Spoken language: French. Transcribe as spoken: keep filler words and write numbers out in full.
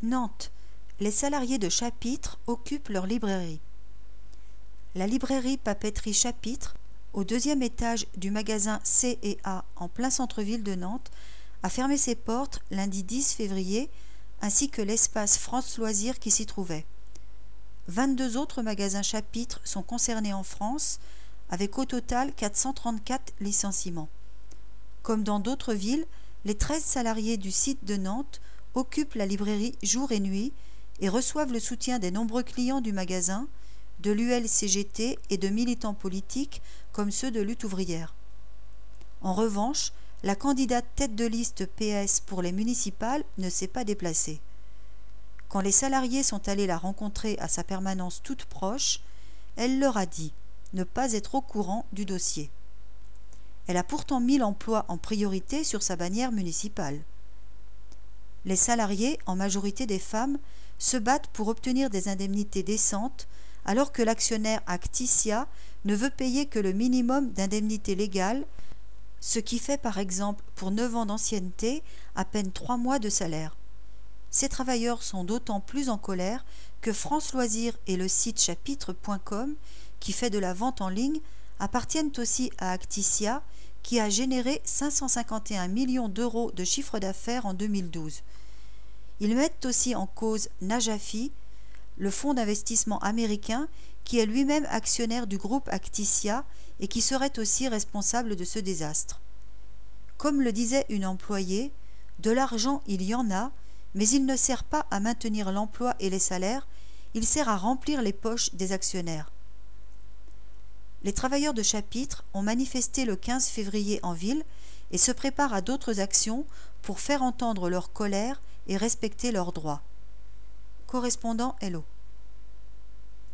Nantes. Les salariés de Chapitre occupent leur librairie. La librairie Papeterie Chapitre, au deuxième étage du magasin C et A en plein centre-ville de Nantes, a fermé ses portes lundi dix février, ainsi que l'espace France Loisirs qui s'y trouvait. vingt-deux autres magasins Chapitre sont concernés en France, avec au total quatre cent trente-quatre licenciements. Comme dans d'autres villes, les treize salariés du site de Nantes occupent la librairie jour et nuit et reçoivent le soutien des nombreux clients du magasin, de l'U L C G T et de militants politiques comme ceux de Lutte ouvrière. En revanche, la candidate tête de liste P S pour les municipales ne s'est pas déplacée. Quand les salariés sont allés la rencontrer à sa permanence toute proche, elle leur a dit ne pas être au courant du dossier. Elle a pourtant mis l'emploi en priorité sur sa bannière municipale. Les salariés, en majorité des femmes, se battent pour obtenir des indemnités décentes, alors que l'actionnaire Acticia ne veut payer que le minimum d'indemnité légale, ce qui fait par exemple pour neuf ans d'ancienneté à peine trois mois de salaire. Ces travailleurs sont d'autant plus en colère que France Loisirs et le site chapitre point com, qui fait de la vente en ligne, appartiennent aussi à Acticia, qui a généré cinq cent cinquante et un millions d'euros de chiffre d'affaires en deux mille douze. Ils mettent aussi en cause Najafi, le fonds d'investissement américain qui est lui-même actionnaire du groupe Acticia et qui serait aussi responsable de ce désastre. Comme le disait une employée, de l'argent il y en a, mais il ne sert pas à maintenir l'emploi et les salaires, il sert à remplir les poches des actionnaires. Les travailleurs de Chapitre ont manifesté le quinze février en ville et se préparent à d'autres actions pour faire entendre leur colère et respecter leurs droits. Correspondant Hello.